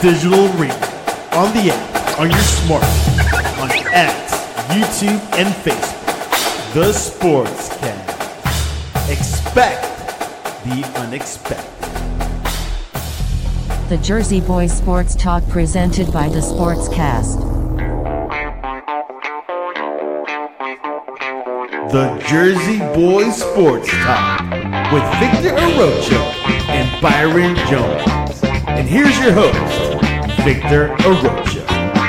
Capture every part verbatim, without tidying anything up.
digital arena, on the app, on your smartphone, on X, YouTube, and Facebook. The Sportscast. Expect the unexpected. The Jersey Boys Sports Talk presented by The Sportscast. The Jersey Boys Sports Talk with Victor Arocho and Byron Jones. And here's your host, Victor Arocho.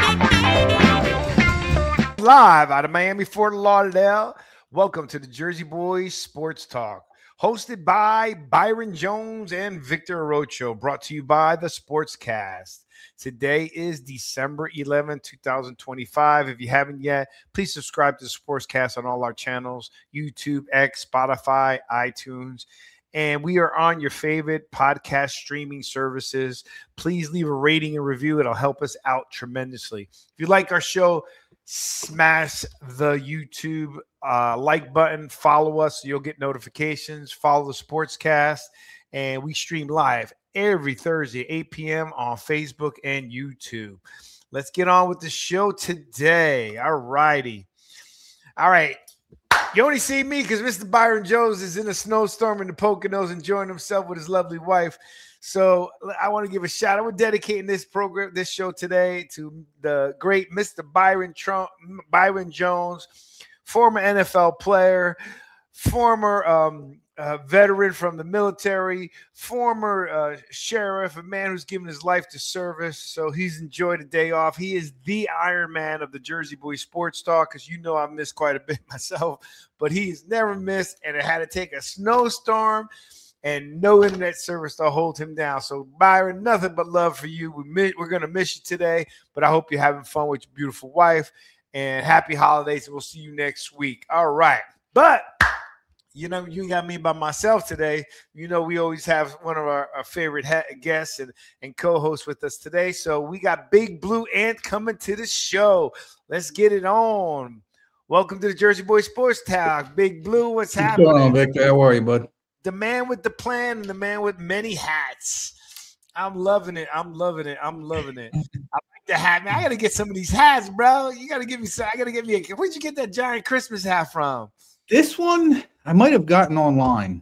Live out of Miami, Fort Lauderdale. Welcome to the Jersey Boys Sports Talk, hosted by Byron Jones and Victor Arocho, brought to you by the Sportscast. Today is December eleventh, twenty twenty-five. If you haven't yet, please subscribe to the Sportscast on all our channels, YouTube, X, Spotify, iTunes. And we are on your favorite podcast streaming services. Please leave a rating and review. It'll help us out tremendously. If you like our show, smash the YouTube uh, like button. Follow us so you'll get notifications. Follow the Sportscast. And we stream live every Thursday, eight p.m. on Facebook and YouTube. Let's get on with the show today. All righty. All right. You only see me because Mister Byron Jones is in a snowstorm in the Poconos enjoying himself with his lovely wife. So I want to give a shout out. We're dedicating this program, this show today to the great Mister Byron Trump, Byron Jones, former N F L player, former um, uh, veteran from the military, former uh, sheriff, a man who's given his life to service. So he's enjoyed a day off. He is the Iron Man of the Jersey Boys Sports Talk, because you know I missed quite a bit myself, but he's never missed, and it had to take a snowstorm and no internet service to hold him down. So, Byron, nothing but love for you. We miss, we're going to miss you today, but I hope you're having fun with your beautiful wife, and happy holidays. We'll see you next week. All right. But, you know, you got me by myself today. You know, we always have one of our, our favorite ha- guests and, and co-hosts with us today. So we got Big Blue Ant coming to the show. Let's get it on. Welcome to the Jersey Boys Sports Talk. Big Blue, what's, what's happening? What's going on, Victor? How are you, bud? The man with the plan and the man with many hats. I'm loving it. I'm loving it. I'm loving it. I like the hat, man. I gotta get some of these hats, bro. You gotta give me some. I gotta get me a. Where'd you get that giant Christmas hat from? This one I might have gotten online.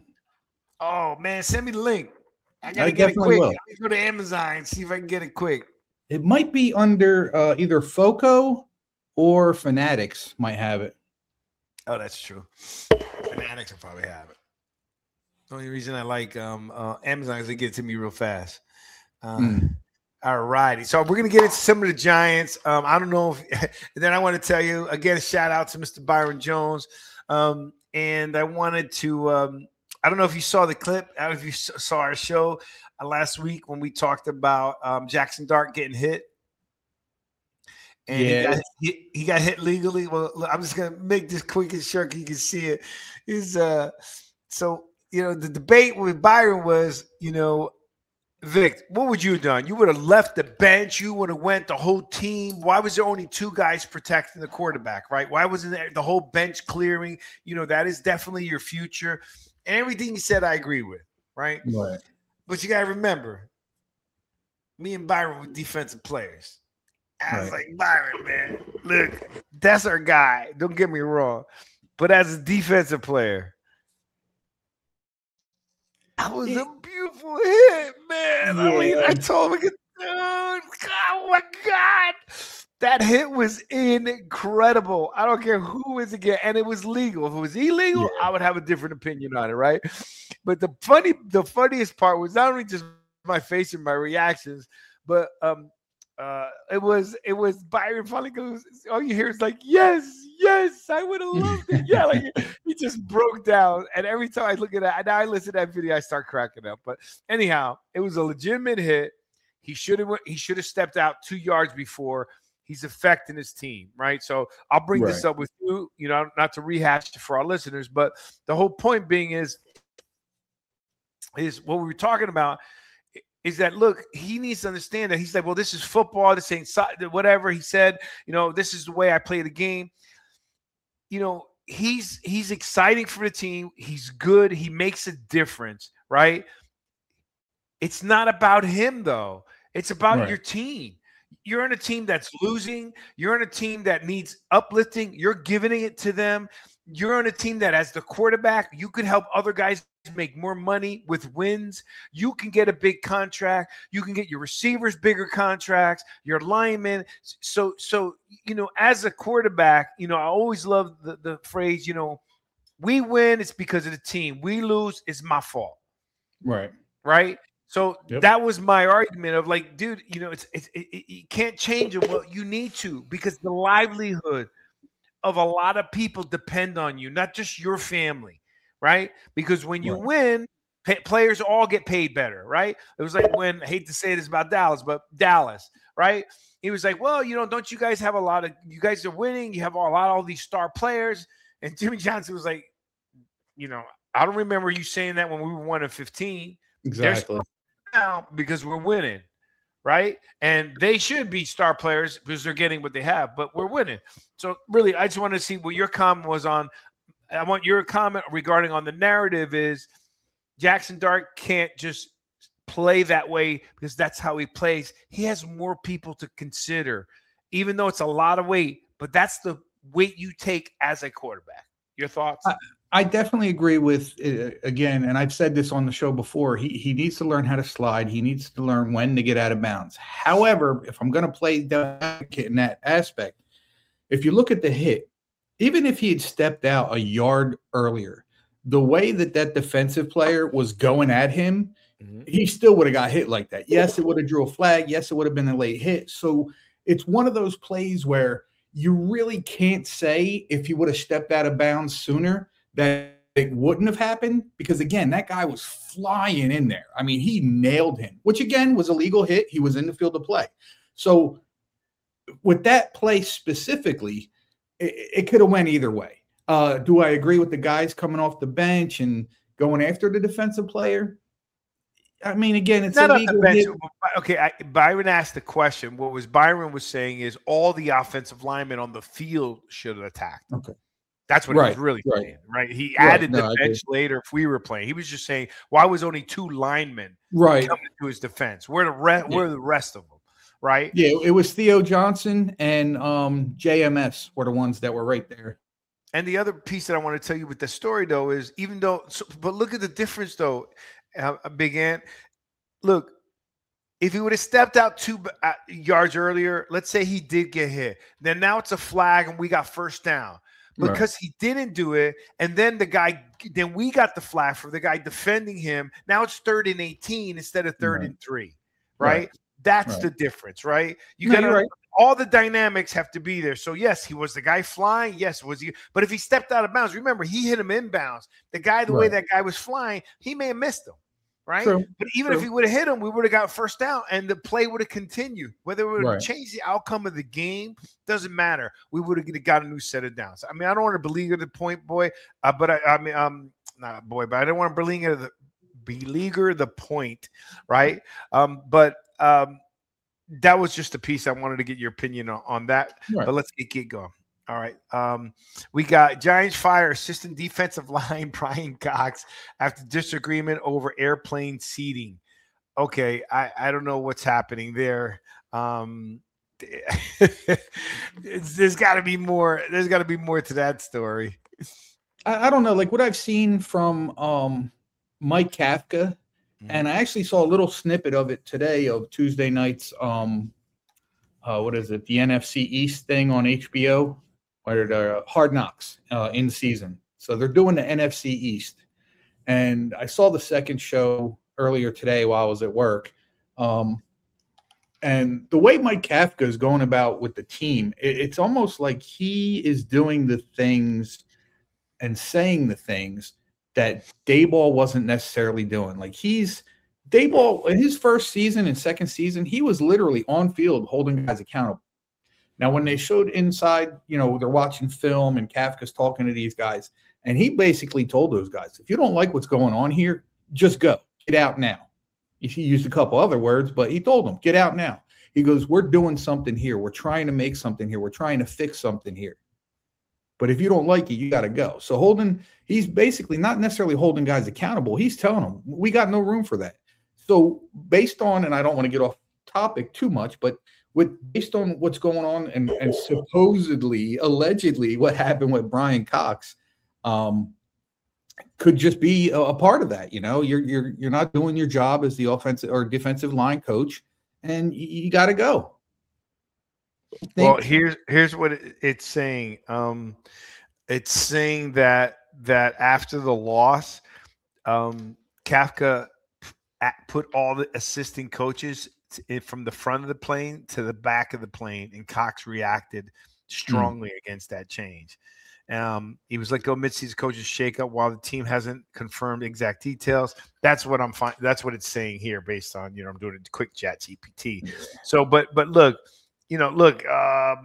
Oh man, send me the link. I gotta I get it quick. will. Let me go to Amazon and see if I can get it quick. It might be under uh, either Foco or Fanatics. Might have it. Oh, that's true. Fanatics will probably have it. The only reason I like um, uh, Amazon is they get it to me real fast. Uh, mm. All righty. So we're going to get into some of the Giants. Um, I don't know if – then I want to tell you, again, a shout-out to Mister Byron Jones. Um, and I wanted to um, – I don't know if you saw the clip. I don't know if you saw our show uh, last week when we talked about um, Jackson Dart getting hit. And yeah. he, got, he, he got hit legally. Well, look, I'm just going to make this quick and short so you can see it. Is uh, So – you know, the debate with Byron was, you know, Vic, what would you have done? You would have left the bench. You would have went the whole team. Why was there only two guys protecting the quarterback, right? Why wasn't there the whole bench clearing? You know, that is definitely your future. And everything he said, I agree with, right? Right. But you got to remember, me and Byron were defensive players. I was right. like, Byron, man, look, that's our guy. Don't get me wrong. But as a defensive player, that was a beautiful hit, man. Yeah. I mean, I told him, dude, oh my God. That hit was incredible. I don't care who is again. And it was legal. If it was illegal, yeah. I would have a different opinion on it, right? But the funny, the funniest part was not only just my face and my reactions, but um, uh, it was it was Byron finally goes, all you hear is like, yes, yes, I would have loved it. Yeah, like he just broke down. And every time I look at that, now I listen to that video, I start cracking up. But anyhow, it was a legitimate hit. He should have he should have stepped out two yards before. He's affecting his team, right? So I'll bring right. this up with you, you know, not to rehash it for our listeners, but the whole point being is, is what we were talking about is that, look, he needs to understand that he's like, well, this is football. This ain't whatever. He said, you know, this is the way I play the game. You know, he's he's exciting for the team. He's good. He makes a difference, right? It's not about him, though. It's about Right. your team. You're on a team that's losing. You're on a team that needs uplifting. You're giving it to them. You're on a team that has the quarterback. You could help other guys make more money with wins. You can get a big contract. You can get your receivers bigger contracts, your linemen. So, so you know, as a quarterback, you know, I always love the, the phrase, you know, we win, it's because of the team. We lose, it's my fault. Right. Right. So Yep. that was my argument of like, dude, you know, it's, it's it, it, you can't change it. Well, you need to, because the livelihood of a lot of people depend on you, not just your family, right? Because when you Right. win, pay, players all get paid better, right? It was like when, I hate to say this about Dallas, but Dallas, right? He was like, well, you know, don't you guys have a lot of, you guys are winning, you have a lot of all these star players. And Jimmy Johnson was like, you know, I don't remember you saying that when we were one and fifteen. Exactly. Now because we're winning, right? And they should be star players because they're getting what they have, but we're winning. So really, I just want to see what your comment was on. I want your comment regarding on the narrative is Jackson Dart can't just play that way because that's how he plays. He has more people to consider, even though it's a lot of weight, but that's the weight you take as a quarterback. Your thoughts? I, I definitely agree with, uh, again, and I've said this on the show before, he he needs to learn how to slide. He needs to learn when to get out of bounds. However, if I'm going to play the advocate in that aspect, if you look at the hit, even if he had stepped out a yard earlier, the way that that defensive player was going at him, mm-hmm. he still would have got hit like that. Yes, it would have drew a flag. Yes, it would have been a late hit. So it's one of those plays where you really can't say if he would have stepped out of bounds sooner that it wouldn't have happened, because again, that guy was flying in there. I mean, he nailed him, which again was a legal hit. He was in the field of play. So with that play specifically, it, it could have went either way. Uh, do I agree with the guys coming off the bench and going after the defensive player? I mean, again, it's not a on the legal bench. hit. Okay, I, Byron asked the question. What was Byron was saying is all the offensive linemen on the field should have attacked. Okay. That's what Right, he was really right. saying, right? He Right, added no, the I bench later if we were playing. He was just saying, why was only two linemen Right. coming to his defense? Where the re- Yeah. where are the rest of them, right? Yeah, it was Theo Johnson and um, J M S were the ones that were right there. And the other piece that I want to tell you with the story, though, is even though, so, but look at the difference, though, uh, Big Ant. Look, if he would have stepped out two uh, yards earlier, let's say he did get hit, then now it's a flag and we got first down. Because right. he didn't do it, and then the guy, then we got the flag for the guy defending him. Now it's third and eighteen instead of third right. and three, right? right. That's right. the difference, right? You no, got right. all the dynamics have to be there. So yes, he was the guy flying. Yes, was he? But if he stepped out of bounds, remember he hit him inbounds. The guy, the right. way that guy was flying, he may have missed him. Right. True. But even True. if he would have hit him, we would have got first down and the play would have continued. Whether it would have right. changed the outcome of the game, doesn't matter. We would have got a new set of downs. I mean, I don't want to beleaguer the point, boy, uh, but I, I mean, um, not a boy, but I don't want to beleaguer the beleaguer the point, right? Um, but um, that was just a piece I wanted to get your opinion on, on that. Right. But let's get, get going. All right. Um, we got Giants fire assistant defensive line Brian Cox after disagreement over airplane seating. Okay, I, I don't know what's happening there. Um, there's got to be more. There's got to be more to that story. I, I don't know. Like what I've seen from um, Mike Kafka, mm-hmm. and I actually saw a little snippet of it today of Tuesday night's um, uh, what is it? The N F C East thing on H B O. Or the Hard Knocks uh, in season. So they're doing the N F C East. And I saw the second show earlier today while I was at work. Um, and the way Mike Kafka is going about with the team, it, it's almost like he is doing the things and saying the things that Daboll wasn't necessarily doing. Like he's Daboll in his first season and second season, he was literally on field holding guys accountable. Now, when they showed inside, you know, they're watching film and Kafka's talking to these guys, and he basically told those guys, if you don't like what's going on here, just go. Get out now. He used a couple other words, but he told them, get out now. He goes, we're doing something here. We're trying to make something here. We're trying to fix something here. But if you don't like it, you got to go. So Holden, he's basically not necessarily holding guys accountable. He's telling them, we got no room for that. So based on, and I don't want to get off topic too much, but with based on what's going on and, and supposedly, allegedly, what happened with Brian Cox, um, could just be a, a part of that. You know, you're you're you're not doing your job as the offensive or defensive line coach, and you, you got to go. Well, here's here's what it, it's saying. Um, it's saying that that after the loss, um, Kafka put all the assistant coaches to, from the front of the plane to the back of the plane, and Cox reacted strongly mm. against that change. Um, he was let go mid-season coaches shakeup while the team hasn't confirmed exact details. That's what I'm fine. That's what it's saying here, based on, you know, I'm doing a quick chat G P T. So, but but look. You know, look, um,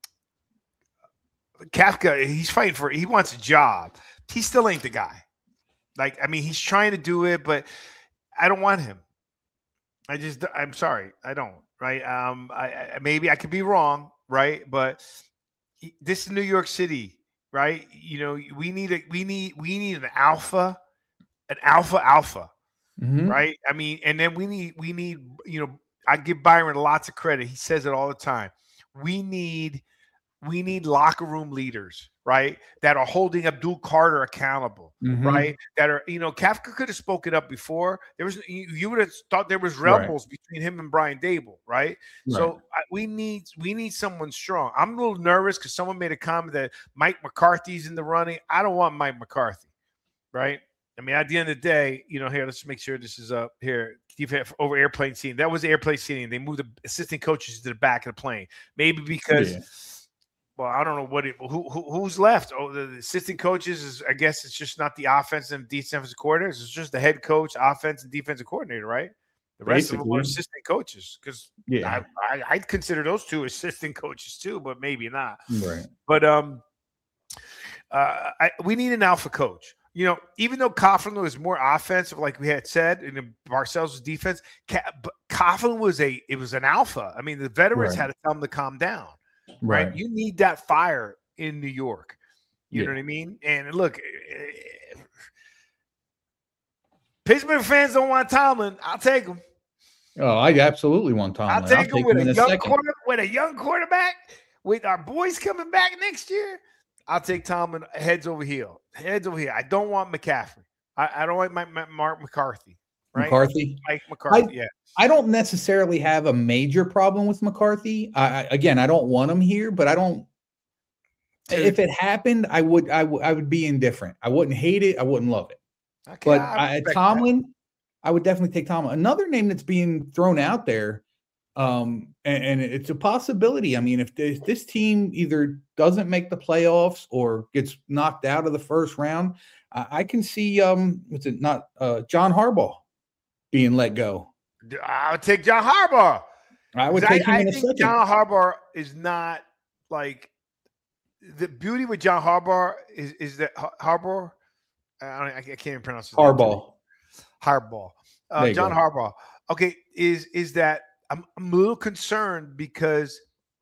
Kafka, he's fighting for – he wants a job. He still ain't the guy. Like, I mean, he's trying to do it, but I don't want him. I just – I'm sorry. I don't, right? Um, I, I maybe I could be wrong, right? But this is New York City, right? You know, we need a, we need we need an alpha, an alpha alpha, mm-hmm. right? I mean, and then we need we need, you know, I give Byron lots of credit. He says it all the time. We need we need locker room leaders, right, that are holding Abdul Carter accountable, mm-hmm. right? That are, you know, Kafka could have spoken up before. There was you, you would have thought there was rebels right. between him and Brian Dable, right? right. So I, we need we need someone strong. I'm a little nervous because someone made a comment that Mike McCarthy's in the running. I don't want Mike McCarthy, right? I mean, at the end of the day, you know, here, let's make sure this is up here. Over airplane seating. That was airplane seating. They moved the assistant coaches to the back of the plane. Maybe because, yeah. well, I don't know what it, who, who who's left. Oh, the, the assistant coaches is, I guess it's just not the offensive and defensive coordinators. It's just the head coach, offense, and defensive coordinator, right? The rest Basically. of them are assistant coaches because yeah. I, I, I'd consider those two assistant coaches too, but maybe not. Right. But um, uh, I, we need an alpha coach. You know, even though Coughlin was more offensive, like we had said, and Parcells was defense, Coughlin was a it was an alpha. I mean, the veterans right. had to tell him to calm down, right? right? You need that fire in New York. You yeah. know what I mean? And look, Pittsburgh fans don't want Tomlin. I'll take him. Oh, I absolutely want Tomlin. I'll take, I'll take him with him a young a quarter, with a young quarterback, with our boys coming back next year. I'll take Tomlin heads over heel. Heads over here. I don't want McCaffrey. I, I don't like my, my Mark McCarthy. Right? McCarthy. Mike McCarthy. I, yeah. I don't necessarily have a major problem with McCarthy. I, I again, I don't want him here, but I don't. Dude. If it happened, I would. I would. I would be indifferent. I wouldn't hate it. I wouldn't love it. Okay, but I, Tomlin, that. I would definitely take Tomlin. Another name that's being thrown out there. Um, and, and it's a possibility. I mean, if this, this team either doesn't make the playoffs or gets knocked out of the first round, I, I can see, um, what's it not, uh, John Harbaugh being let go. I would take John Harbaugh. I would take I, him I in a think second. John Harbaugh is not like the beauty with John Harbaugh is, is that Harbaugh, I, don't, I can't even pronounce his Harbaugh. name. Harbaugh. Uh, John go. Harbaugh. Okay. Is, is that, I'm, I'm a little concerned because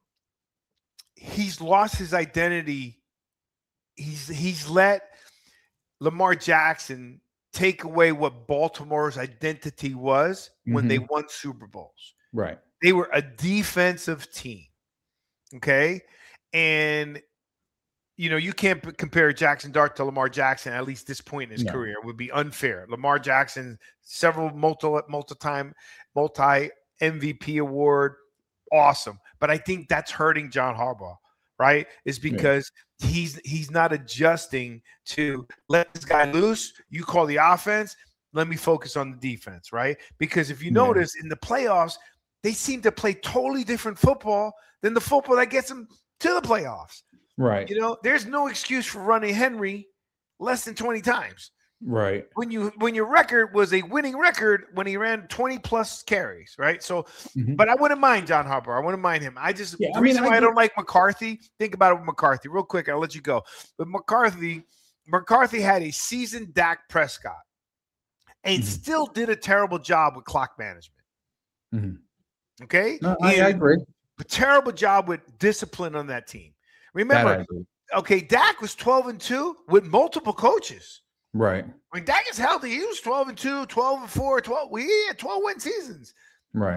he's lost his identity. He's he's let Lamar Jackson take away what Baltimore's identity was when mm-hmm. they won Super Bowls. Right. They were a defensive team. Okay. And, you know, you can't p- compare Jackson Dart to Lamar Jackson, at least this point in his no. career. It would be unfair. Lamar Jackson, several multi, multi-time, multi M V P award, awesome. But I think that's hurting John Harbaugh, right? Is because yeah. he's he's not adjusting to let this guy loose. You call the offense, let me focus on the defense, right? Because if you yeah. notice in the playoffs, they seem to play totally different football than the football that gets them to the playoffs. Right. You know, there's no excuse for running Henry less than twenty times. Right. When you when your record was a winning record when he ran twenty plus carries, right? So, mm-hmm. but I wouldn't mind John Harbaugh. I wouldn't mind him. I just yeah, the I reason mean, why I, I don't like McCarthy. Think about it with McCarthy, real quick. I'll let you go. But McCarthy, McCarthy had a seasoned Dak Prescott, and mm-hmm. still did a terrible job with clock management. Mm-hmm. Okay, no, I, I agree. A terrible job with discipline on that team. Remember, okay, Dak was twelve and two with multiple coaches. Right. When Dak is healthy, he was twelve and two, twelve and four, twelve. We had twelve win seasons. Right.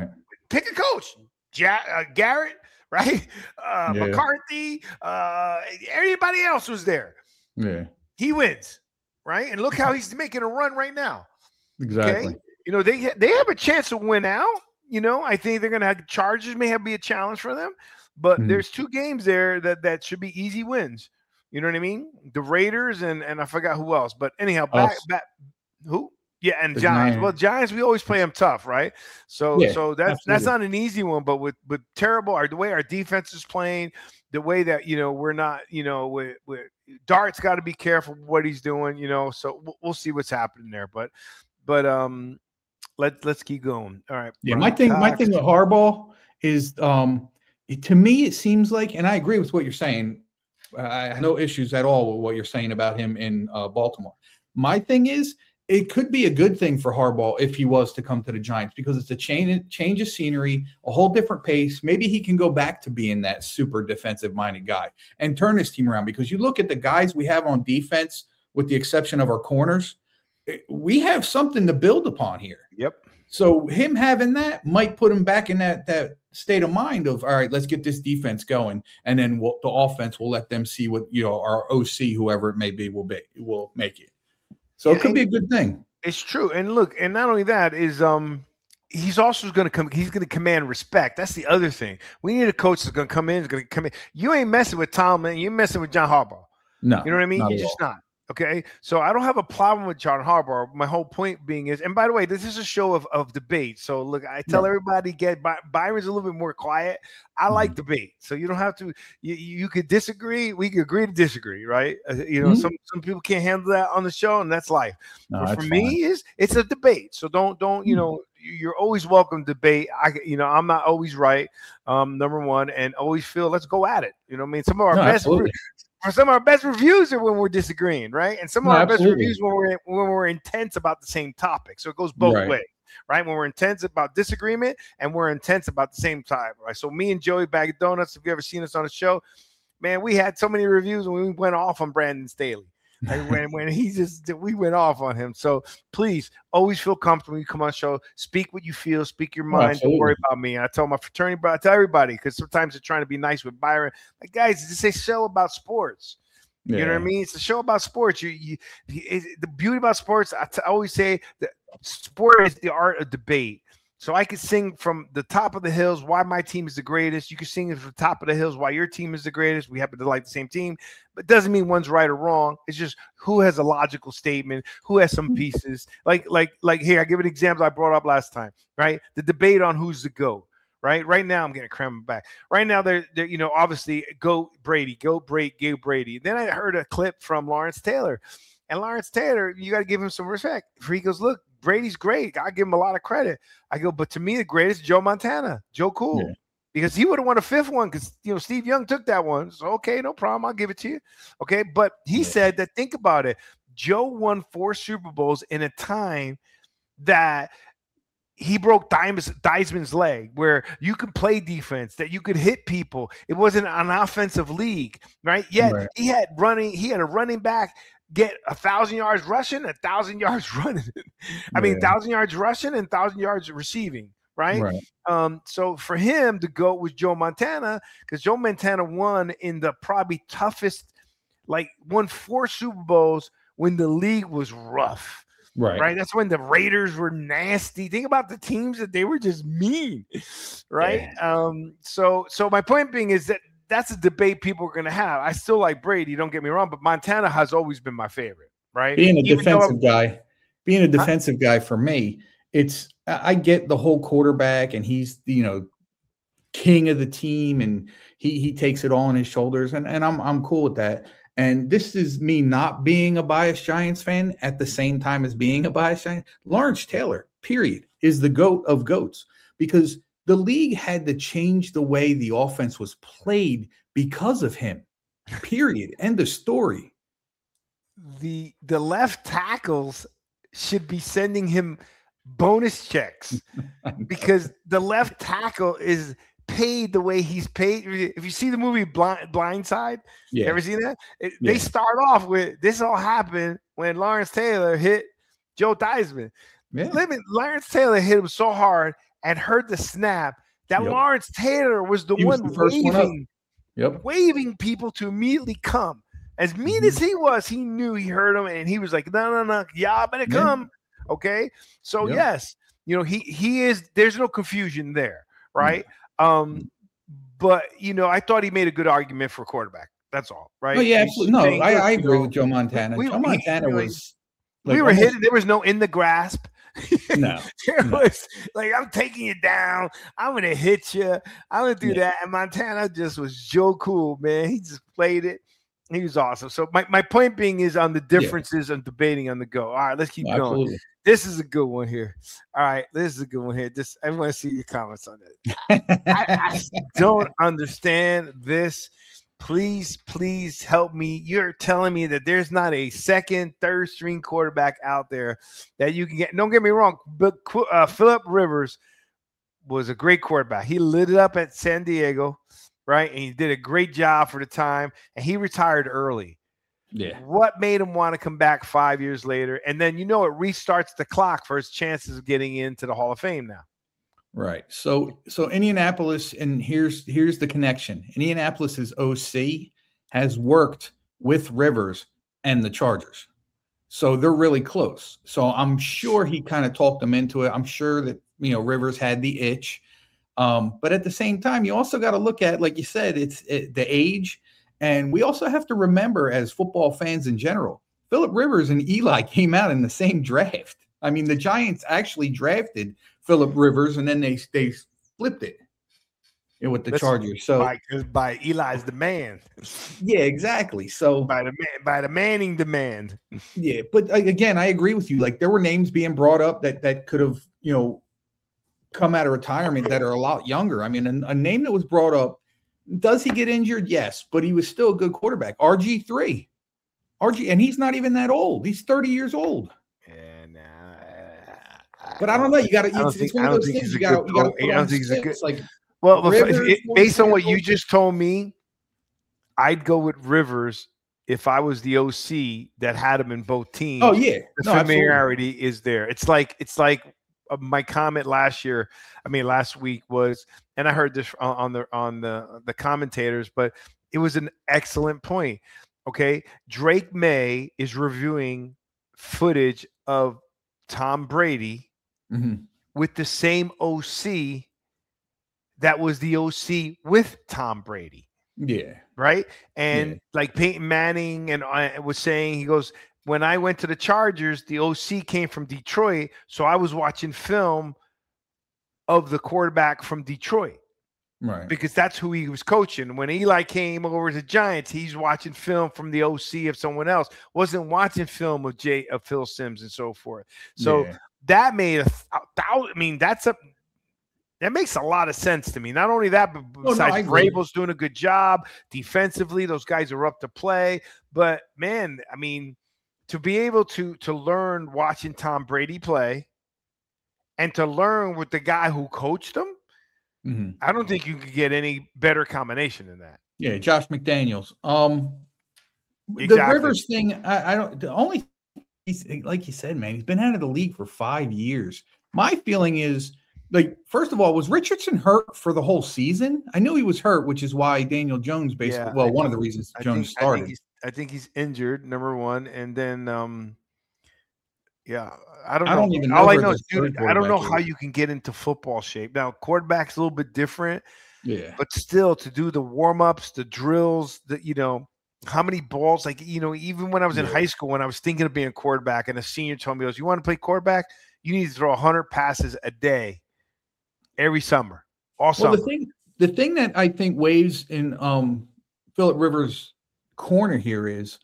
pick a coach. Ja- uh, Garrett, right? Uh, Yeah. McCarthy, uh, everybody else was there. Yeah, He wins, right? And look how he's making a run right now. exactly. Okay, you know they they have a chance to win out. You know, I think they're gonna have Chargers may have be a challenge for them, but Mhm. there's two games there that that should be easy wins. You know what I mean? The Raiders and and I forgot who else, but anyhow, back Us. back who? Yeah, and The Giants. Giants. Well, Giants, we always play them tough, right? So Yeah, so that's that's absolutely. not an easy one, but with with terrible our the way our defense is playing, the way that you know we're not, you know, with with Dart's got to be careful what he's doing, you know. So we'll, we'll see what's happening there, but but um. Let's let's keep going. All right. Yeah, my thing, my thing with Harbaugh is, um, it- to me, it seems like, and I agree with what you're saying. I have no issues at all with what you're saying about him in uh, Baltimore. My thing is, it could be a good thing for Harbaugh if he was to come to the Giants because it's a change, change of scenery, a whole different pace. Maybe he can go back to being that super defensive-minded guy and turn his team around. Because you look at the guys we have on defense, with the exception of our corners, we have something to build upon here. Yep. So him having that might put him back in that that state of mind of, all right, let's get this defense going, and then we'll, the offense will let them see what, you know, our O C, whoever it may be, will be will make it. So it could be a good thing. It's true. And look, and not only that is um he's also going to come he's going to command respect. That's the other thing. We need a coach that's going to come in, is going to come in. You ain't messing with Tomlin, you're messing with John Harbaugh. No. You know what I mean? not You're at just all. not. Okay, so I don't have a problem with John Harbaugh. My whole point being is, and by the way, this is a show of, of debate. So look, I tell Right. everybody, get By- Byron's a little bit more quiet. I like debate, so you don't have to. You, you could disagree. We could agree to disagree, right? Uh, you know, Mhm. some some people can't handle that on the show, and that's life. No, but that's for fine. me, is it's a debate. So don't don't you Mhm. know you're always welcome to debate. I you know I'm not always right. Um, number one, and always feel let's go at it. You know, what I mean, some of our No, best. absolutely. For some of our best reviews are when we're disagreeing, right? And some of No, our absolutely. best reviews when we're when we're intense about the same topic. So it goes both Right. ways, right? When we're intense about disagreement and we're intense about the same time, right? So me and Joey Bag of Donuts, if you ever seen us on the show, man, we had so many reviews and we went off on Brandon Staley. Like when, when he just we went off on him. So please always feel comfortable when you come on the show. Speak what you feel, speak your mind. Don't worry about me. And I tell my fraternity brother, I tell everybody, because sometimes they're trying to be nice with Byron. Like, guys, this is a show about sports. You know what I Yeah. mean? It's a show about sports. You, you, it, the beauty about sports, I t- always say that sport is the art of debate. So I could sing from the top of the hills why my team is the greatest. You can sing from the top of the hills why your team is the greatest. We happen to like the same team, but it doesn't mean one's right or wrong. It's just who has a logical statement, who has some pieces. Like, like, like here, I give an example I brought up last time, right? The debate on who's the GOAT. Right, right now I'm getting crammed back. Right now, they're, they're you know, obviously go Brady, go Brady, go Brady. Then I heard a clip from Lawrence Taylor, and Lawrence Taylor, you got to give him some respect. He goes, "Look, Brady's great. I give him a lot of credit." I go, "But to me, the greatest Joe Montana, Joe Cool, Yeah. because he would have won a fifth one because you know Steve Young took that one. So okay, no problem, I'll give it to you. Okay, but he Yeah. said that think about it. Joe won four Super Bowls in a time that." He broke Theismann's leg, where you could play defense, that you could hit people. It wasn't an offensive league, right? Yet Right. he had running. He had a running back get a thousand yards rushing, a thousand yards running. I mean, Yeah. thousand yards rushing and thousand yards receiving, right? Right. Um, so for him to go with Joe Montana, because Joe Montana won in the probably toughest, like won four Super Bowls when the league was rough. Right. Right. That's when the Raiders were nasty. Think about the teams that they were just mean. Right. Yeah. Um, so so my point being is that that's a debate people are gonna have. I still like Brady, don't get me wrong, but Montana has always been my favorite, right? Being a Even though defensive guy, being a Huh? defensive guy for me, it's I I get the whole quarterback and he's, you know, king of the team and he he takes it all on his shoulders, and, and I'm I'm cool with that. And this is me not being a biased Giants fan at the same time as being a biased Giants. Lawrence Taylor, period, is the GOAT of GOATs, because the league had to change the way the offense was played because of him. Period. End of story. the the left tackles should be sending him bonus checks because the left tackle is paid the way he's paid. If you see the movie Blind Blindside, Yeah. ever seen that? It, Yeah. They start off with this all happened when Lawrence Taylor hit Joe Theismann. Yeah. Living, Lawrence Taylor hit him so hard and heard the snap, that Yep. Lawrence Taylor was the He was one the first one up. waving, Yep. waving people to immediately come. As mean Mhm. as he was, he knew he heard him, and he was like, "No, no, no, y'all better Yeah. come." Okay, so Yep. yes, you know he he is. There's no confusion there, right? Um, but you know, I thought he made a good argument for quarterback. That's all, right? Oh yeah, He's absolutely. No, saying, I, look, I you agree know, with Joe Montana. we- Joe he- Montana you know, was. we like, were almost- hitting. There was no in the grasp. No, There no. was like, I'm taking you down. I'm gonna hit you. I'm gonna do Yeah. that. And Montana just was Joe Cool, man. He just played it. He was awesome. So my, my point being is on the differences of debating on the go. All right, let's keep No, going. absolutely. This is a good one here. All right, this is a good one here. Just I want to see your comments on it. I, I don't understand this. Please, please help me. You're telling me that there's not a second, third string quarterback out there that you can get. Don't get me wrong, but uh, Phillip Rivers was a great quarterback. He lit it up at San Diego, right? And he did a great job for the time, and he retired early. Yeah. What made him want to come back five years later? And then, you know, it restarts the clock for his chances of getting into the Hall of Fame now. Right. So so Indianapolis, and here's here's the connection. Indianapolis's O C has worked with Rivers and the Chargers. So they're really close. So I'm sure he kind of talked them into it. I'm sure that, you know, Rivers had the itch. Um, but at the same time, you also got to look at, like you said, it's it, the age. And we also have to remember, as football fans in general, Phillip Rivers and Eli came out in the same draft. I mean, the Giants actually drafted Phillip Rivers, and then they they flipped it with the That's Chargers. So by, by Eli's demand. yeah, exactly. So By the man, by the Manning demand. yeah, but again, I agree with you. Like, there were names being brought up that that could have, you know, come out of retirement that are a lot younger. I mean, a, a name that was brought up, does he get injured? Yes, but he was still a good quarterback. R G three. R G, and he's not even that old. He's thirty years old. And uh, But I don't know. You got to. I don't It's, think- it's one I of don't those think things he's you a got good to. You got to pro- put I don't on think he's a good- sticks, like. well, if- Rivers, if- based on what you Rivers- just told me, I'd go with Rivers if I was the O C that had him in both teams. Oh yeah, The no, absolutely. familiarity is there. It's like it's like uh, my comment last year. I mean, last week was, and I heard this on, on the on the the commentators, but it was an excellent point. Okay, Drake May is reviewing footage of Tom Brady Mhm. with the same O C that was the O C with Tom Brady. Yeah. Right. And Yeah. like Peyton Manning and I was saying, he goes, when I went to the Chargers, the O C came from Detroit. So I was watching film of the quarterback from Detroit Right. because that's who he was coaching. When Eli came over to the Giants, he's watching film from the O C of someone else, wasn't watching film of Jay of Phil Simms and so forth. So Yeah. that made a, a thousand. I mean, that's a that makes a lot of sense to me. Not only that, but no, besides I agree. Vrabel's doing a good job defensively, those guys are up to play. But man, I mean, to be able to to learn watching Tom Brady play and to learn with the guy who coached him, Mhm. I don't think you could get any better combination than that. Yeah, Josh McDaniels. Um, the Exactly. Rivers thing, I, I don't. The only, he's like you said, man, he's been out of the league for five years. My feeling is, like, first of all, was Richardson hurt for the whole season? I knew he was hurt, which is why Daniel Jones basically. Yeah, well, I one of think- the reasons I Jones think, I started. think he's I think he's injured, number one, and then um, yeah, I don't know. I don't even know All I where know the is, dude, third I don't know quarterback how is. you can get into football shape. Now, quarterback's a little bit different, yeah, but still, to do the warm ups, the drills, the you know, how many balls? Like you know, even when I was in Yeah. high school, when I was thinking of being a quarterback, and a senior told me, "Goes, you want to play quarterback? You need to throw one hundred passes a day, every summer, all well, summer." the thing, the thing that I think weighs in um Phillip Rivers' corner here is,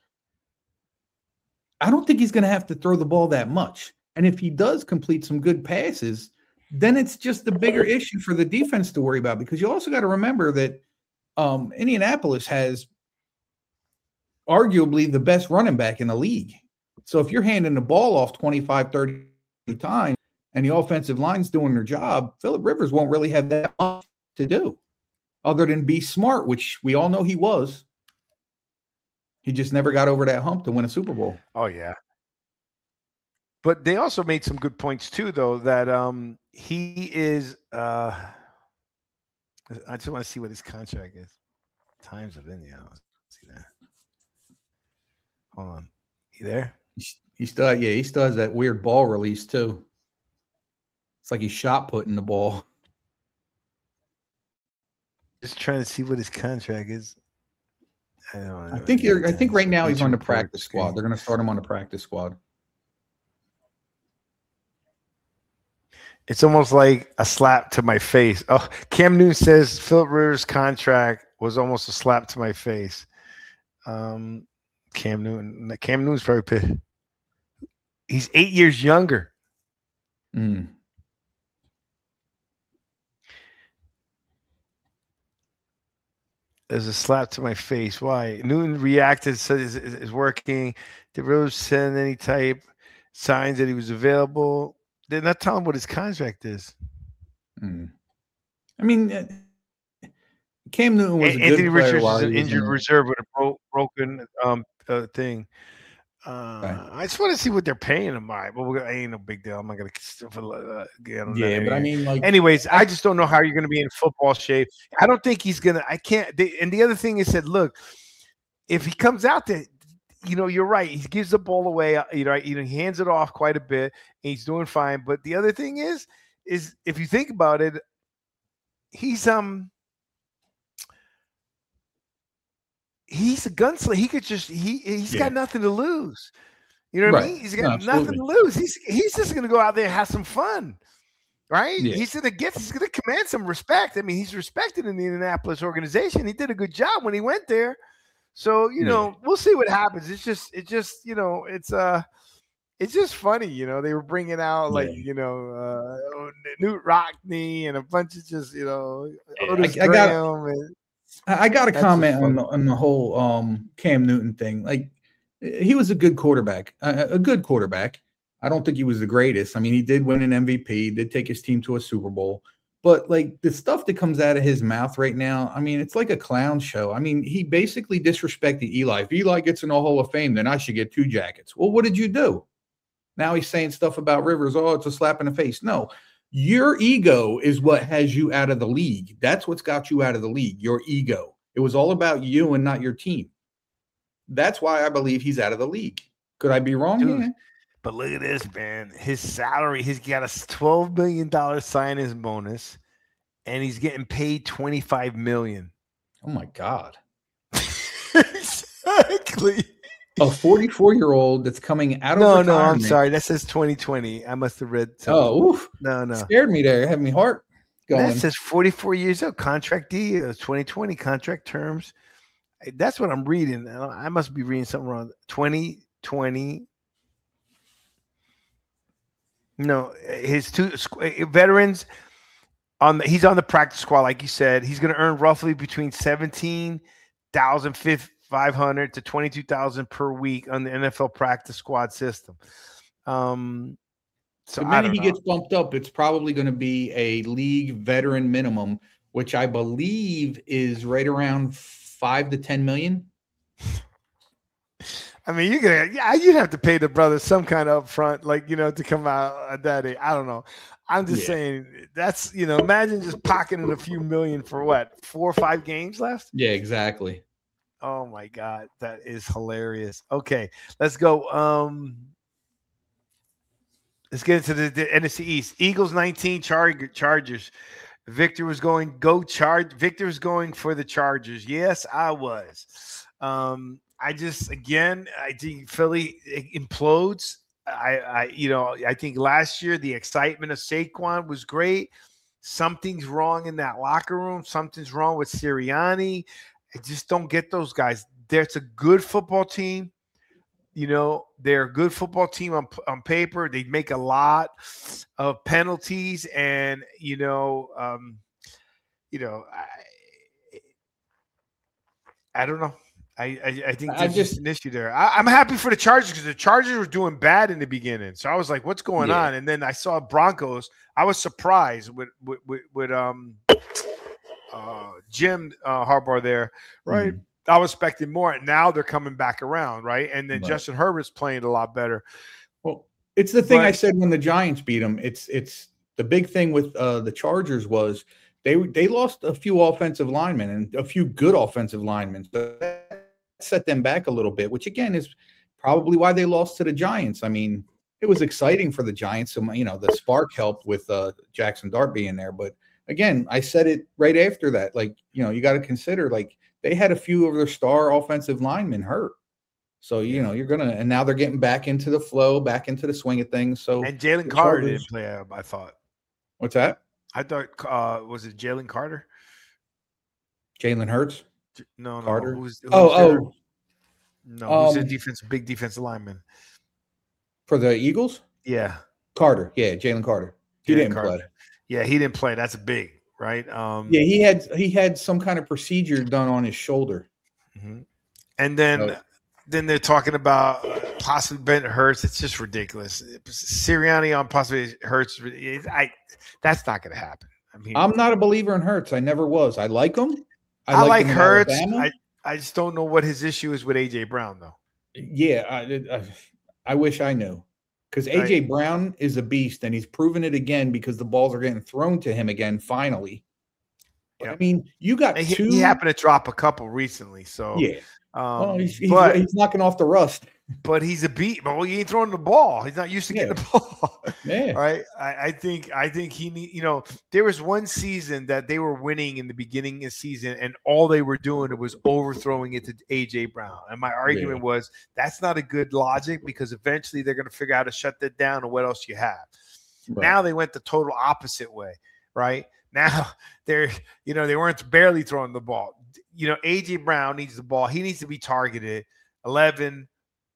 I don't think he's going to have to throw the ball that much. And if he does complete some good passes, then it's just the bigger issue for the defense to worry about, because you also got to remember that um, Indianapolis has arguably the best running back in the league. So if you're handing the ball off twenty-five, thirty times and the offensive line's doing their job, Phillip Rivers won't really have that much to do other than be smart, which we all know he was. He just never got over that hump to win a Super Bowl. Oh yeah. But they also made some good points too, though, that um he is. Uh, I just want to see what his contract is. Times of India. Let's see that. Hold on. You there? He still, yeah, he still has that weird ball release too. It's like he's shot putting the ball. Just trying to see what his contract is. I, don't know. I think you're. I think right now he's on the practice squad. They're going to start him on the practice squad. It's almost like a slap to my face. Oh, Cam Newton says Philip Rivers' contract was almost a slap to my face. Um, Cam Newton. Cam Newton's very pissed. He's eight years younger. Mm. There's a slap to my face. Why? Newton reacted, said it's, it's working. Did Rivers send any type signs that he was available? They're not telling what his contract is. Mm. I mean, uh, Cam Newton was a Anthony good Richards player is an injured in reserve with a bro- broken um uh, thing. Uh, right. I just want to see what they're paying him. By, but we're, ain't no big deal. I'm not gonna uh, get on yeah, that. but I mean, like, anyways, I just don't know how you're gonna be in football shape. I don't think he's gonna. I can't. They, and the other thing is that look, if he comes out there. You know, you're right. He gives the ball away. You know, you know, he hands it off quite a bit, and he's doing fine. But the other thing is, is if you think about it, he's um, he's a gunslinger. He could just he he's Yeah. got nothing to lose. You know what Right. I mean? He's got No, nothing to lose. He's he's just gonna go out there and have some fun, right? Yeah. He's gonna get. He's gonna command some respect. I mean, he's respected in the Indianapolis organization. He did a good job when he went there. So, you know, yeah. we'll see what happens. It's just, it just, you know, it's uh, it's just funny, you know. They were bringing out like, yeah. you know, uh, Newt Rockney and a bunch of just, you know, Otis I, I got, and, I got a comment on the, on the whole um, Cam Newton thing. Like, he was a good quarterback, a, a good quarterback. I don't think he was the greatest. I mean, he did win an M V P, did take his team to a Super Bowl. But, like, the stuff that comes out of his mouth right now, I mean, it's like a clown show. I mean, he basically disrespected Eli. If Eli gets in the Hall of Fame, then I should get two jackets. Well, what did you do? Now he's saying stuff about Rivers. Oh, it's a slap in the face. No, your ego is what has you out of the league. That's what's got you out of the league, your ego. It was all about you and not your team. That's why I believe he's out of the league. Could I be wrong? Dude, yeah. But look at this, man. His salary, he's got a twelve million dollars sign-in bonus, and he's getting paid twenty-five million dollars. Oh, my God. Exactly. A forty-four-year-old that's coming out of No, retirement. no, I'm sorry. That says twenty twenty. I must have read something. Oh, oof. No, no. Scared me there. Had me heart going. That says forty-four years old. Contract D, twenty twenty contract terms. That's what I'm reading. I must be reading something wrong. twenty twenty. No, his two veterans on the, he's on the practice squad, like you said. He's going to earn roughly between seventeen thousand five hundred to twenty-two thousand per week on the N F L practice squad system. Um, so the minute he know. gets bumped up, it's probably going to be a league veteran minimum, which I believe is right around five to ten million. I mean, you're gonna, yeah, you'd have to pay the brother some kind of upfront, like, you know, to come out at that age. I don't know. I'm just yeah. saying that's, you know, imagine just pocketing a few million for what, four or five games left? Yeah, exactly. Oh my God, that is hilarious. Okay, let's go. Um, let's get into the, the N F C East. Eagles nineteen, Char- Chargers. Victor was going go charge. Victor was going for the Chargers. Yes, I was. Um, I just, again, I think Philly implodes. I, I, you know, I think last year the excitement of Saquon was great. Something's wrong in that locker room. Something's wrong with Sirianni. I just don't get those guys. There's a good football team. You know, they're a good football team on, on paper. They make a lot of penalties, and you know, um, you know, I, I don't know. I, I, I think there's just an issue there. I, I'm happy for the Chargers because the Chargers were doing bad in the beginning. So I was like, what's going yeah. on? And then I saw Broncos. I was surprised with with, with, with um uh, Jim uh, Harbaugh there, right? Mm-hmm. I was expecting more. And now they're coming back around, right? And then right. Justin Herbert's playing a lot better. Well, It's the thing But- I said when the Giants beat them. It's it's the big thing with uh, the Chargers was they they lost a few offensive linemen and a few good offensive linemen. So that set them back a little bit, which again is probably why they lost to the Giants. I mean, it was exciting for the Giants. So, you know, the spark helped with uh, Jackson Dart being there. But again, I said it right after that. Like, you know, you got to consider, like, they had a few of their star offensive linemen hurt. So, you know, you're going to, and now they're getting back into the flow, back into the swing of things. So, And Jalen the Carter Chargers- didn't play, uh, I thought. What's that? I thought, uh, was it Jalen Carter? Jalen Hurts? J- No, no. Carter? Who's, who's Oh, their- oh, No, who's um, a defense, big defensive lineman? for the Eagles? Yeah. Carter. Yeah, Jalen Carter. He Jalen didn't Carter. play. Yeah, he didn't play. That's a big, right? Um, Yeah, he had he had some kind of procedure done on his shoulder. mhm. And then, Oh. then they're talking about uh, possibly Ben Hurts. It's just ridiculous. Sirianni on possibly Hurts. it- I that's not going to happen. I mean, I'm not a believer in Hurts. I never was. I like him. I, like him in Hurts. Alabama. I, I just don't know what his issue is with A J Brown, though. Yeah, I, I, I wish I knew. Because A J Brown is a beast, and he's proven it again because the balls are getting thrown to him again, finally. But, I Yep. mean, you got And he, two. he happened to drop a couple recently, so yeah. Um, Well, he's, he's, but he's knocking off the rust. but he's a beat. Well, he ain't throwing the ball. He's not used to getting Yeah. the ball. Yeah. Right. I, I think I think he need. You know, there was one season that they were winning in the beginning of the season, and all they were doing was overthrowing it to A J Brown. And my argument Yeah. was that's not a good logic because eventually they're going to figure out how to shut that down and what else you have. Right. Now they went the total opposite way, right? Now they're, you know, they weren't barely throwing the ball. You know, A J Brown needs the ball. He needs to be targeted eleven.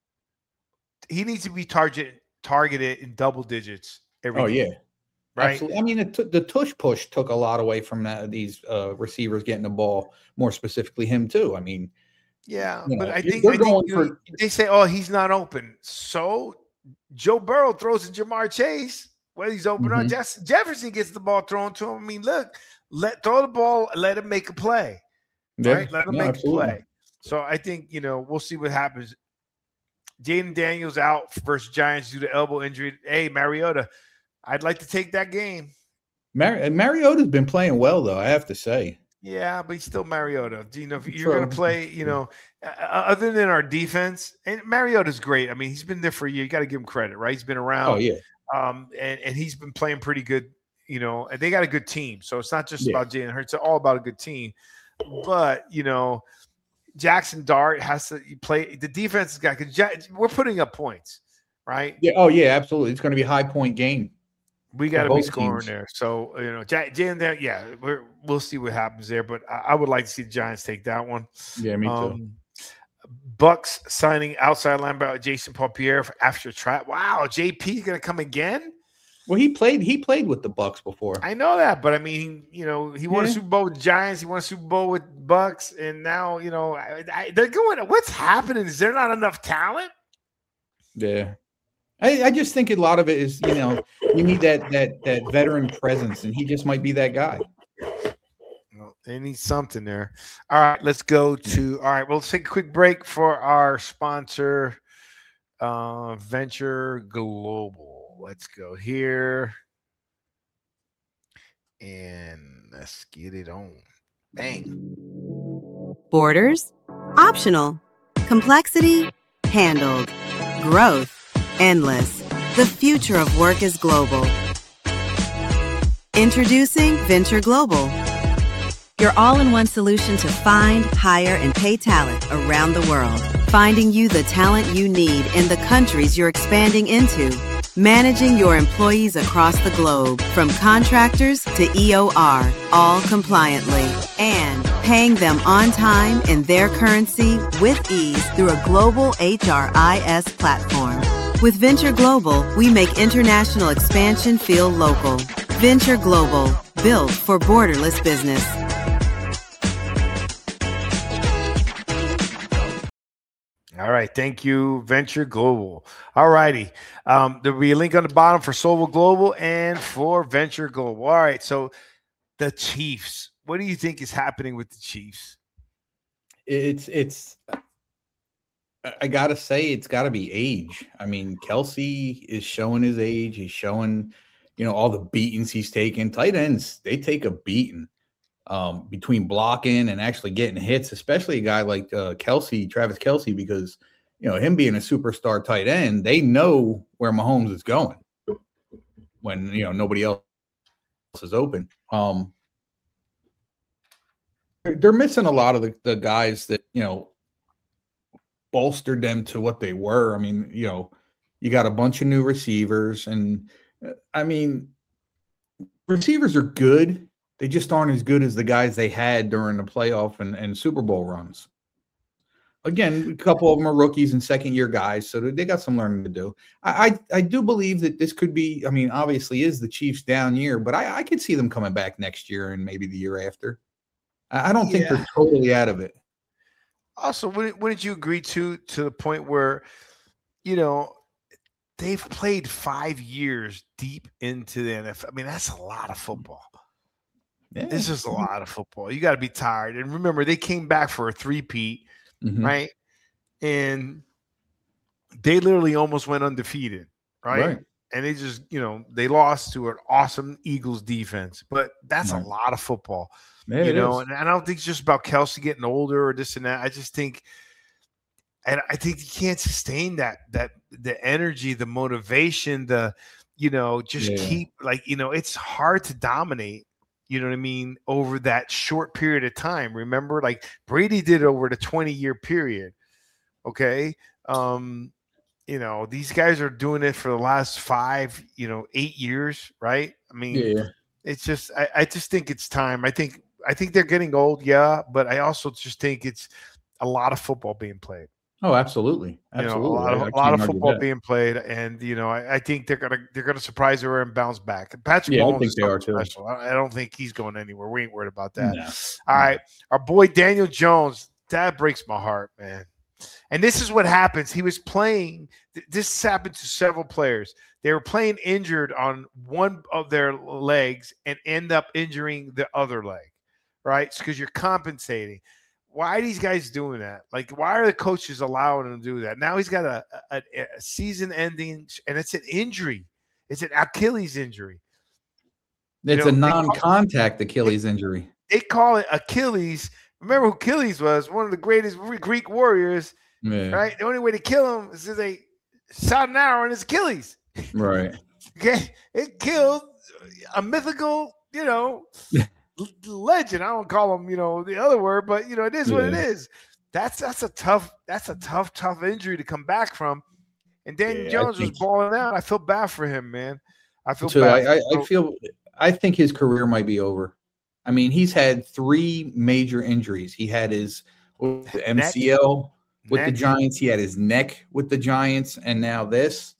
He needs to be target targeted in double digits every Oh, game, yeah. right? Absolutely. I mean, it took the tush push took a lot away from that, these uh, receivers getting the ball, more specifically him, too. I mean, Yeah, you but know, I you're- think, they're I think going you know, for- they say, "Oh, he's not open." So Joe Burrow throws to Jamar Chase. Well, he's open. Mhm. Jeff- Jefferson gets the ball thrown to him. I mean, look, let throw the ball, let him make a play. yeah, Right? Let him no, make absolutely. a play. So I think, you know, we'll see what happens. Jaden Daniels out versus Giants due to elbow injury. Hey, Mariota, I'd like to take that game. Mar- Mariota's been playing well, though, I have to say. Yeah, but he's still Mariota. Do you know if you're going to True. play, you know, uh, other than our defense, and Mariota's great. I mean, he's been there for a year. You got to give him credit, right? He's been around. Oh, yeah. Um, and, and he's been playing pretty good, you know, and they got a good team. So it's not just Yeah. about Jalen Hurts, it's all about a good team. But, you know, Jackson Dart has to play the defense has got because we're putting up points, right? Yeah. Oh, yeah, absolutely. It's going to be a high point game. We got to For be both scoring teams. there. So, you know, J- Jalen there, yeah, we're, we'll see what happens there. But I, I would like to see the Giants take that one. Yeah, me too. Um, Bucks signing outside linebacker Jason Paul-Pierre for after trap. Wow, J P going to come again? Well, he played. He played with the Bucks before. I know that, but I mean, you know, he won a Yeah. Super Bowl with the Giants. He won a Super Bowl with Bucks, and now, you know, I, I, they're going. What's happening? Is there not enough talent? Yeah. I, I just think a lot of it is, you know, you need that that that veteran presence, and he just might be that guy. Well, they need something there. All right, let's go to. All right, well, let's take a quick break for our sponsor, uh, Venture Global. Let's go here, and let's get it on. Bang. Borders? Optional. Complexity? Handled. Growth? Endless. The future of work is global. Introducing Venture Global, your all-in-one solution to find, hire, and pay talent around the world. Finding you the talent you need in the countries you're expanding into. Managing your employees across the globe, from contractors to E O R, all compliantly. And paying them on time in their currency with ease through a global H R I S platform. With Venture Global, we make international expansion feel local. Venture Global, built for borderless business. All right. Thank you, Venture Global. All righty. Um, there'll be a link on the bottom for Sobel Global and for Venture Global. All right. So the Chiefs, what do you think is happening with the Chiefs? It's it's I, I gotta say, it's got to be age. I mean, Kelsey is showing his age. He's showing, you know, all the beatings he's taken. Tight ends, they take a beating um, between blocking and actually getting hits, especially a guy like uh, Kelsey, Travis Kelsey, because you know him being a superstar tight end, they know where Mahomes is going when you know nobody else is open. Um, they're, they're missing a lot of the, the guys that you know bolstered them to what they were. I mean, you know, you got a bunch of new receivers, and uh, I mean, receivers are good. They just aren't as good as the guys they had during the playoff and, and Super Bowl runs. Again, a couple of them are rookies and second-year guys, so they got some learning to do. I, I I do believe that this could be, I mean, obviously is the Chiefs' down year, but I, I could see them coming back next year and maybe the year after. I, I don't think Yeah. they're totally out of it. Also, wouldn't, wouldn't you agree to to the point where, you know, they've played five years deep into the N F L? I mean, that's a lot of football. Yeah. This is a lot of football. You got to be tired. And remember, they came back for a three-peat, Mhm. right? And they literally almost went undefeated, right? Right. And they just, you know, they lost to an awesome Eagles defense. But that's Right. a lot of football. Yeah, you it know, is. and I don't think it's just about Kelsey getting older or this and that. I just think, and I think you can't sustain that, that the energy, the motivation, the, you know, just Yeah. keep like, you know, it's hard to dominate, you know what I mean, over that short period of time. Remember, like Brady did over the twenty year period. Okay. Um, you know, these guys are doing it for the last five, you know, eight years, right? I mean, Yeah. it's just, I, I just think it's time. I think, I think they're getting old, yeah, but I also just think it's a lot of football being played. Oh, absolutely. You know, Absolutely. a lot of I- I a lot can't of argue football that. being played, and you know, I, I think they're gonna they're gonna surprise her and bounce back. Patrick Yeah, I Mahomes think is they are something too. special. I I don't think he's going anywhere. We ain't worried about that. No. All right, our boy Daniel Jones, that breaks my heart, man. And this is what happens. He was playing. th- This happened to several players. They were playing injured on one of their legs and end up injuring the other leg, right? Because you're compensating. Why are these guys doing that? Like, why are the coaches allowing them to do that? Now he's got a, a, a season ending, and it's an injury. It's an Achilles injury. It's know, a they call- non-contact Achilles injury. They call it Achilles. Remember who Achilles was? One of the greatest Greek warriors, Yeah. right? The only way to kill him is if they shot an arrow in his Achilles. Right. Okay, it killed a mythical, you know, l- legend. I don't call him, you know, the other word, but you know, it is what it Yeah. is. That's that's a tough, that's a tough, tough injury to come back from. And Daniel Yeah, I Jones was think- balling out. I feel bad for him, man. I feel So bad. I, I, for I feel I think his career might be over. I mean, he's had three major injuries. He had his with the M C L with the Neck. Giants. He had his neck with the Giants, and now this.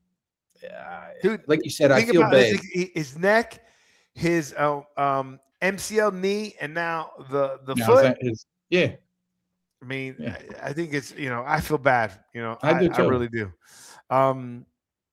Uh, Dude, like you said, I Think feel about bad. his, his neck, his uh, um, M C L knee, and now the the Now, is foot. that his- yeah, I mean, Yeah. I, I think it's, you know, I feel bad. You know, I I, do I too. really do. Um,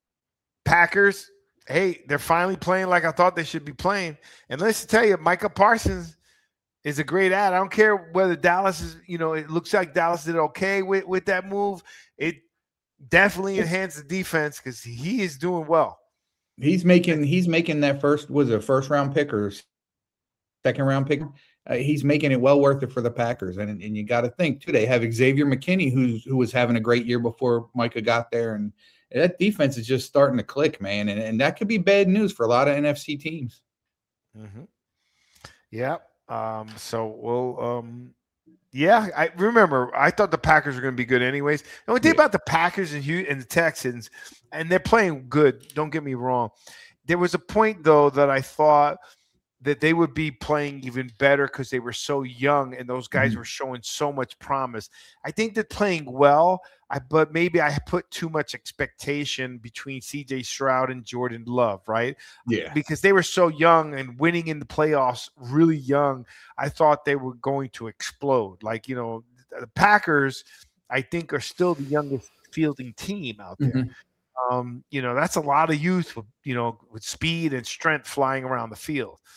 Packers, hey, they're finally playing like I thought they should be playing. And let's tell you, Micah Parsons is a great ad. I don't care whether Dallas is, you know, it looks like Dallas did okay with, with that move. It definitely enhanced the defense because he is doing well. he's making he's making that first was a first round pick or second round pick. Uh, he's making it well worth it for the Packers, and and you got to think too. They have Xavier McKinney, who's who was having a great year before Micah got there, and that defense is just starting to click, man. And and that could be bad news for a lot of N F C teams. Mm-hmm. Yeah. Um, so we'll, um, yeah, I remember I thought the Packers were going to be good anyways. And one thing Yeah. about the Packers and, Hugh, and the Texans, and they're playing good, don't get me wrong. There was a point, though, that I thought that they would be playing even better because they were so young and those guys Mhm. were showing so much promise. I think they're playing well, I, but maybe I put too much expectation between C J Stroud and Jordan Love, right? Yeah, Because they were so young and winning in the playoffs really young, I thought they were going to explode. Like, you know, the Packers, I think, are still the youngest fielding team out there. Mhm. Um, you know, that's a lot of youth with, you know, with speed and strength flying around the field,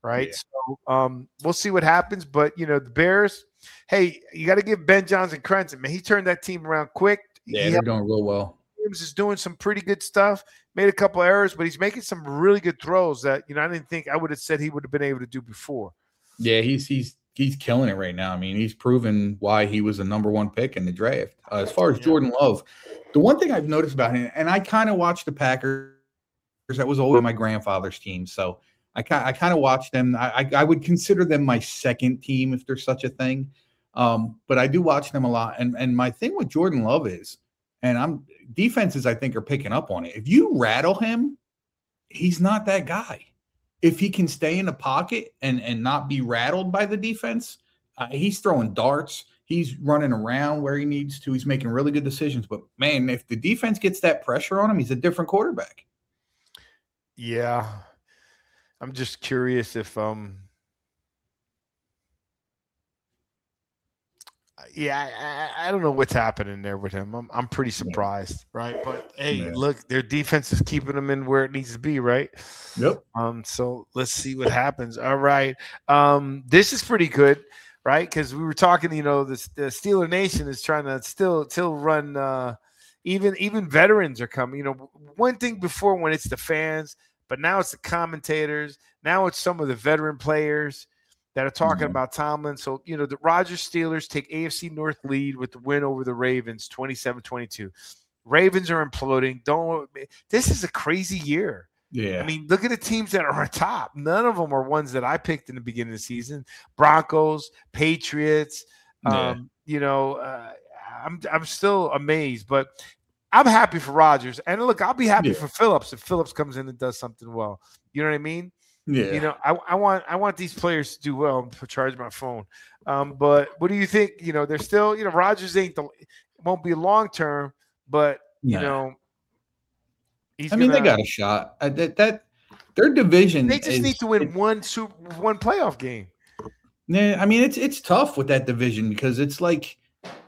right? Yeah. So um, we'll see what happens. But you know, the Bears. Hey, you got to give Ben Johnson credit, man. He turned that team around quick. Yeah, he they're doing real well. Williams is doing some pretty good stuff. Made a couple errors, but he's making some really good throws that you know I didn't think I would have said he would have been able to do before. Yeah, he's he's he's killing it right now. I mean, he's proven why he was a number one pick in the draft. Uh, as far as Yeah. Jordan Love, the one thing I've noticed about him, and I kind of watched the Packers. That was always my grandfather's team, so I kind I kind of watched them. I, I I would consider them my second team if there's such a thing. Um, but I do watch them a lot. And and my thing with Jordan Love is, and I'm defenses I think are picking up on it. If you rattle him, he's not that guy. If he can stay in the pocket and and not be rattled by the defense, uh, he's throwing darts. He's running around where he needs to. He's making really good decisions. But man, if the defense gets that pressure on him, he's a different quarterback. Yeah, I'm just curious if um. Yeah, I, I don't know what's happening there with him. I'm I'm pretty surprised, right? But hey, Yeah. look, their defense is keeping them in where it needs to be, right? Yep. Um, so let's see what happens. All right. Um, this is pretty good, right? Because we were talking, you know, the, the Steeler Nation is trying to still still run. Uh, even even veterans are coming. You know, one thing before when it's the fans, but now it's the commentators. Now it's some of the veteran players that are talking Mhm. about Tomlin. So, you know, the Rodgers Steelers take A F C North lead with the win over the Ravens, twenty-seven twenty-two. Ravens are imploding. Don't. This is a crazy year. Yeah. I mean, look at the teams that are on top. None of them are ones that I picked in the beginning of the season. Broncos, Patriots. Yeah. Um, you know, uh, I'm I'm still amazed, but I'm happy for Rodgers. And look, I'll be happy Yeah. for Phillips if Phillips comes in and does something well. You know what I mean? yeah. You know, I, I want I want these players to do well and charge my phone. Um, but what do you think? You know, they're still, you know, Rodgers ain't the won't be long term, but you Nah. know, he's I mean, gonna, they got a shot. Uh, that, that their division. they just is, need to win it- one super one playoff game. Yeah, I mean, it's it's tough with that division because it's like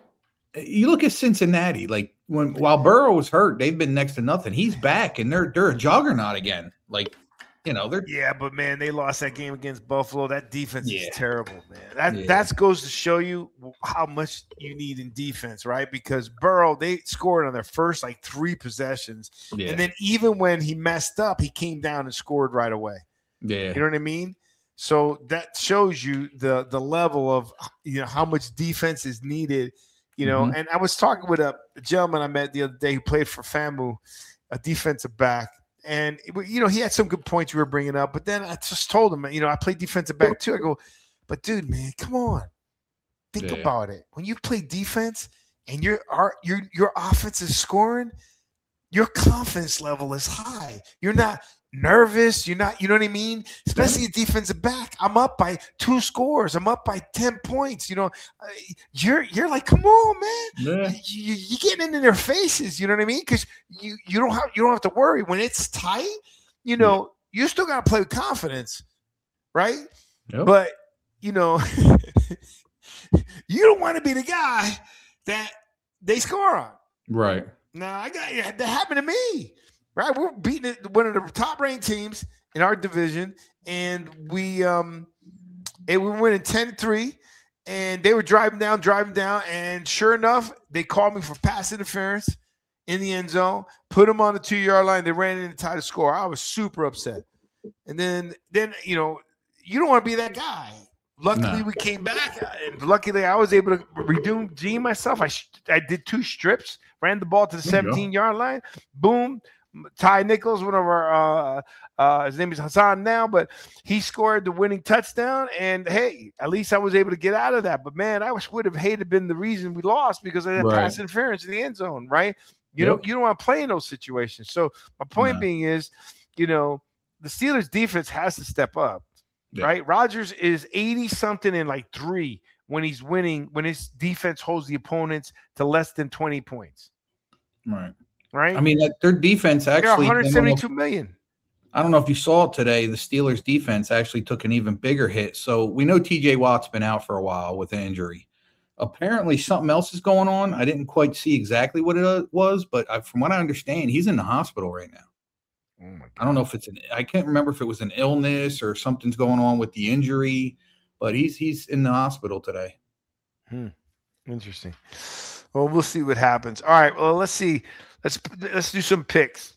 you look at Cincinnati. Like when while Burrow was hurt, they've been next to nothing. He's back, and they're they're a juggernaut again. Like you know, they're Yeah, but man, they lost that game against Buffalo. That defense Yeah. is terrible, man. That Yeah. that goes to show you how much you need in defense, right? Because Burrow, they scored on their first like three possessions, yeah, and then even when he messed up, he came down and scored right away. yeah, You know what I mean? So that shows you the the level of you know how much defense is needed. You know, Mhm. and I was talking with a, a gentleman I met the other day who played for FAMU, a defensive back. And, you know, he had some good points you were bringing up. But then I just told him, you know, I play defensive back too. I go, but, dude, man, come on. Think Yeah. about it. When you play defense and your your your offense is scoring, your confidence level is high. You're not nervous. You're not, you know what I mean? Especially a defensive back. I'm up by two scores. I'm up by ten points. You know, uh, you're you're like, come on, man. yeah, You, you're getting into their faces. You know what I mean? Because you you don't have you don't have to worry when it's tight. You know, you still got to play with confidence, right? Yep. But you know, you don't want to be the guy that they score on. right. Now I got that happened to me. Right, we're beating one of the top-ranked teams in our division, and we um, and we were winning ten to three, and they were driving down, driving down, and sure enough, they called me for pass interference in the end zone, put them on the two-yard line. They ran in to tie the score. I was super upset, and then then you know you don't want to be that guy. Luckily, No. we came back, and luckily, I was able to redeem myself. I sh- I did two strips, ran the ball to the There you go. seventeen-yard line, boom. Ty Nichols, one of our, uh, uh, his name is Hassan now, but he scored the winning touchdown. And hey, at least I was able to get out of that. But man, I wish would have hated been the reason we lost because of that Right. pass interference in the end zone, right? You Yep. know, you don't want to play in those situations. So my point No. being is, you know, the Steelers defense has to step up, Yeah. right? Rodgers is eighty something in like three when he's winning, when his defense holds the opponents to less than twenty points, Right. right? I mean, that, their defense they're actually. one hundred seventy-two million. I don't know if you saw it today. The Steelers defense actually took an even bigger hit. So we know T J Watt's been out for a while with an injury. Apparently something else is going on. I didn't quite see exactly what it was, but I, from what I understand, he's in the hospital right now. Oh my God. I don't know if it's an I can't remember if it was an illness or something's going on with the injury, but he's he's in the hospital today. Hmm. Interesting. Well, we'll see what happens. All right. Well, let's see. Let's let's do some picks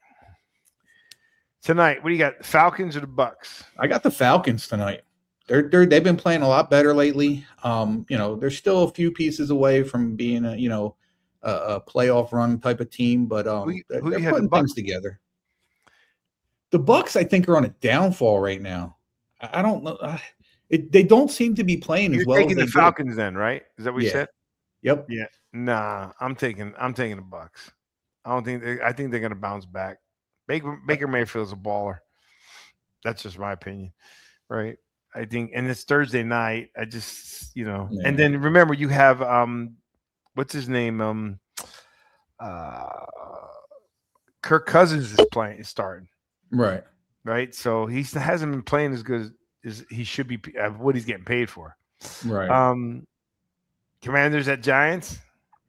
tonight. What do you got? Falcons or the Bucks? I got the Falcons tonight. They're they're they've been playing a lot better lately. Um, you know, they're still a few pieces away from being a you know a, a playoff run type of team, but um, Who, they're, who they're you had the putting Bucks? things together. The Bucks, I think, are on a downfall right now. I I don't know. I, it, they don't seem to be playing You're as well. taking as the they did. Falcons then, right? Is that what you Yeah. said? Yep. Yeah. Nah, I'm taking I'm taking the Bucks. I don't think they, I think they're gonna bounce back. Baker Baker Mayfield's a baller. That's just my opinion, right? I think, and it's Thursday night. I just, you know, Yeah. and then remember you have um, what's his name? Um, uh, Kirk Cousins is playing, is starting, Right. right? So he hasn't been playing as good as, as he should be. Uh, what he's getting paid for. Right. Um, Commanders at Giants.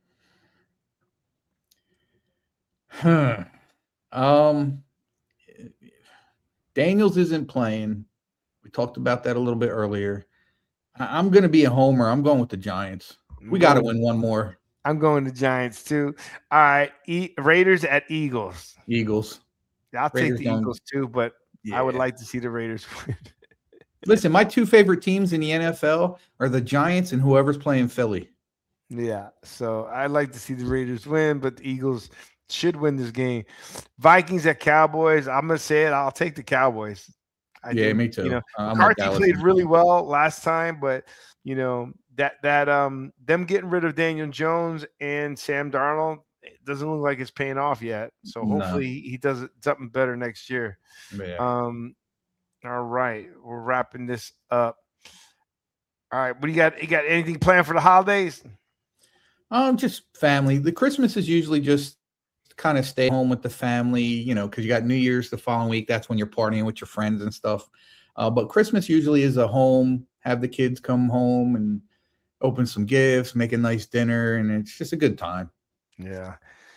Huh. Um, Daniels isn't playing. We talked about that a little bit earlier. I- I'm going to be a homer. I'm going with the Giants. We got to win one more. I'm going to Giants too. All right, e- Raiders at Eagles. Eagles. I'll Raiders take the don't- Eagles too, but I would Yeah. like to see the Raiders win. Listen, my two favorite teams in the N F L are the Giants and whoever's playing Philly. Yeah, so I'd like to see the Raiders win, but the Eagles should win this game. Vikings at Cowboys. I'm gonna say it. I'll take the Cowboys. I Yeah, think, me too. You know, I'm a McCarthy Dallas played fan. really well last time, but you know that that um them getting rid of Daniel Jones and Sam Darnold, it doesn't look like it's paying off yet. So No. hopefully he, he does it- something better next year. Yeah. Um, all right, we're wrapping this up. All right, what do you got? You got anything planned for the holidays? Um, just family. The Christmas is usually just kind of stay home with the family, you know, because you got New Year's the following week. That's when you're partying with your friends and stuff. Uh, but Christmas usually is a home, have the kids come home and open some gifts, make a nice dinner, and it's just a good time. Yeah.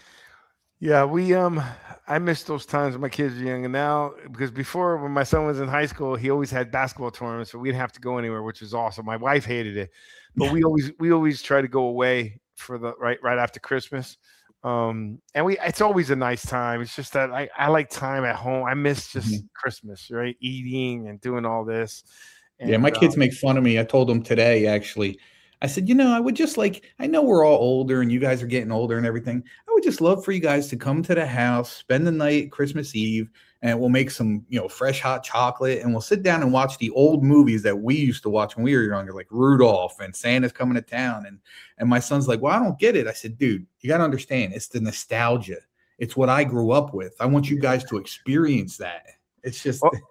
Yeah, we um I miss those times when my kids were young, and now because before when my son was in high school, he always had basketball tournaments, so we didn't have to go anywhere, which was awesome. My wife hated it, but we always we always try to go away for the right right after Christmas. Um and we it's always a nice time. It's just that I, I like time at home. I miss just Mhm. Christmas, right? Eating and doing all this. Yeah, my And, kids um, make fun of me. I told them today, actually. I said, you know, I would just like, I know we're all older and you guys are getting older and everything. I would just love for you guys to come to the house, spend the night Christmas Eve, and we'll make some, you know, fresh hot chocolate and we'll sit down and watch the old movies that we used to watch when we were younger, like Rudolph and Santa's Coming to Town. And and my son's like, well, I don't get it. I said, dude, you got to understand, it's the nostalgia. It's what I grew up with. I want you guys to experience that. It's just Well,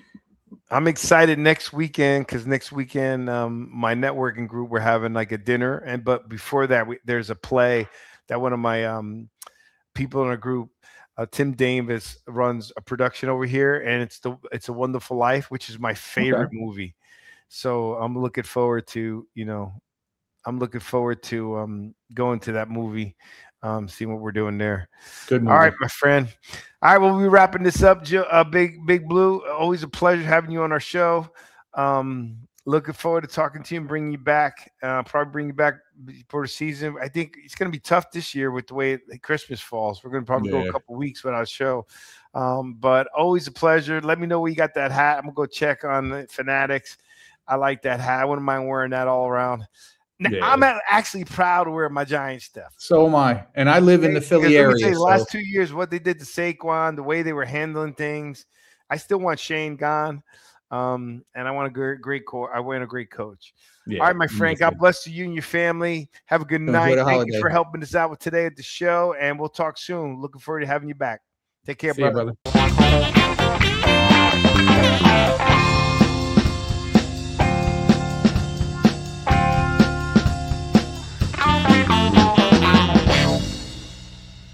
I'm excited next weekend because next weekend, um, my networking group, we're having like a dinner. And but before that, we, there's a play that one of my um, people in our group, uh, Tim Davis, runs a production over here, and it's the it's a Wonderful Life, which is my favorite movie. So I'm looking forward to you know, I'm looking forward to um, going to that movie, um, seeing what we're doing there. good movie. All right, my friend. All right, well, we're wrapping this up. Joe, uh, Big Big Blue, always a pleasure having you on our show. Um, looking forward to talking to you and bringing you back. Uh, probably bring you back for the season. I think it's going to be tough this year with the way Christmas falls. We're going to probably go Yeah. a couple weeks without a show. Um, but always a pleasure. Let me know where you got that hat. I'm going to go check on the Fanatics. I like that hat. I wouldn't mind wearing that all around. Now, Yeah. I'm a- actually proud to wear my Giants stuff. So am I. And I live in the Because Philly let me area. tell you, the so- last two years, what they did to Saquon, the way they were handling things, I still want Shane gone, um, and I want a great, great core. I want a great coach. Yeah, All right, my me friend. too. God bless you and your family. Have a good Enjoy night. the Thank holiday. you for helping us out with today at the show, and we'll talk soon. Looking forward to having you back. Take care, See you, brother. brother.